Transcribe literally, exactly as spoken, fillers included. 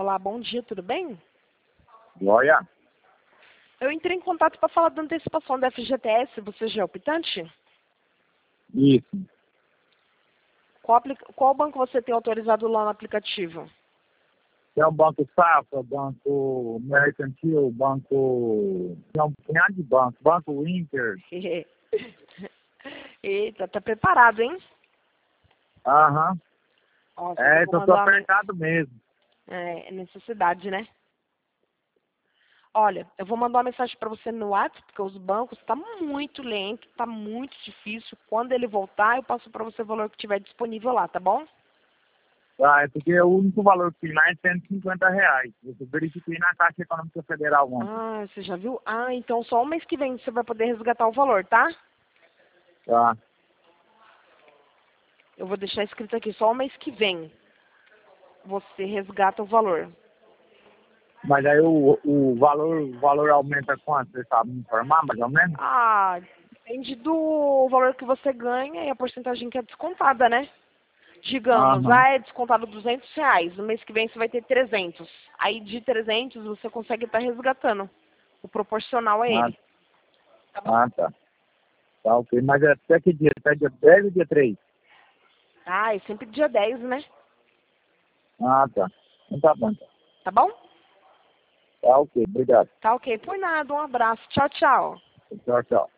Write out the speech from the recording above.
Olá, bom dia, tudo bem? Joia? Eu entrei em contato para falar da antecipação da F G T S, você já é optante? Isso. Qual, aplica... Qual banco você tem autorizado lá no aplicativo? Tem o Banco Safra, Banco Mercantil, Banco... Tem um punhado de banco. Banco Inter. Eita, tá preparado, hein? Aham. Nossa, É, eu vou então tô mandar uma... apertado mesmo. É, é necessidade, né? Olha, eu vou mandar uma mensagem para você no WhatsApp, porque os bancos tá muito lento, tá muito difícil. Quando ele voltar, eu passo para você o valor que tiver disponível lá, tá bom? Ah, é porque o único valor que tem lá é cento e cinquenta reais. Eu verifiquei na Caixa Econômica Federal ontem. Ah, você já viu? Ah, então só o mês que vem você vai poder resgatar o valor, tá? Tá. Eu vou deixar escrito aqui, só o mês que vem você resgata o valor. Mas aí o, o valor, o valor aumenta quanto? Você sabe me informar, mais ou menos? Ah, depende do valor que você ganha e a porcentagem que é descontada, né? Digamos, Aham. ah, é descontado duzentos reais, no mês que vem você vai ter trezentos. Aí de trezentos você consegue estar resgatando. O proporcional a Ah, ele. Tá bom? ah, tá. Tá, ok. Mas é até que dia? Até dia dez ou dia três? Ah, é sempre dia dez, né? Ah, tá. Então tá bom. Então. Tá bom? Tá, ok. Obrigado. Tá ok. Por nada, um abraço. Tchau, tchau. Tchau, tchau.